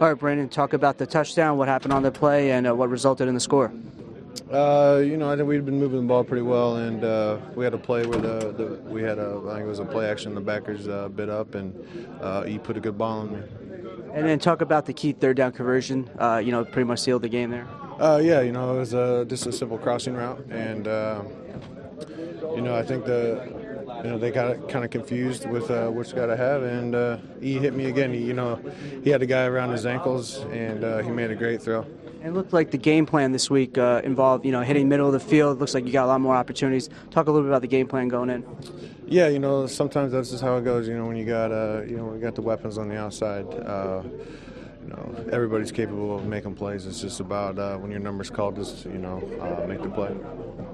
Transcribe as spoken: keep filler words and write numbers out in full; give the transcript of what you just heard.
All right, Brandon, talk about the touchdown, what happened on the play, and uh, what resulted in the score. Uh, you know, I think we'd been moving the ball pretty well, and uh, we had a play where the, the we had a I think it was a play action. The backers uh, bit up, and uh, he put a good ball on me. And then talk about the key third down conversion. Uh, you know, pretty much sealed the game there. Uh, yeah, you know, it was uh, just a simple crossing route, and uh, you know, I think the you know they got kind of confused with uh, which guy to have, and uh, he hit me again. He, you know, he had a guy around his ankles, and uh, he made a great throw. And it looked like the game plan this week uh, involved, you know, hitting middle of the field. It looks like you got a lot more opportunities. Talk a little bit about the game plan going in. Yeah, you know, sometimes that's just how it goes. You know, when you got uh, you know, we got the weapons on the outside. Uh, you know, everybody's capable of making plays. It's just about uh, when your number's called, just you know, uh, make the play.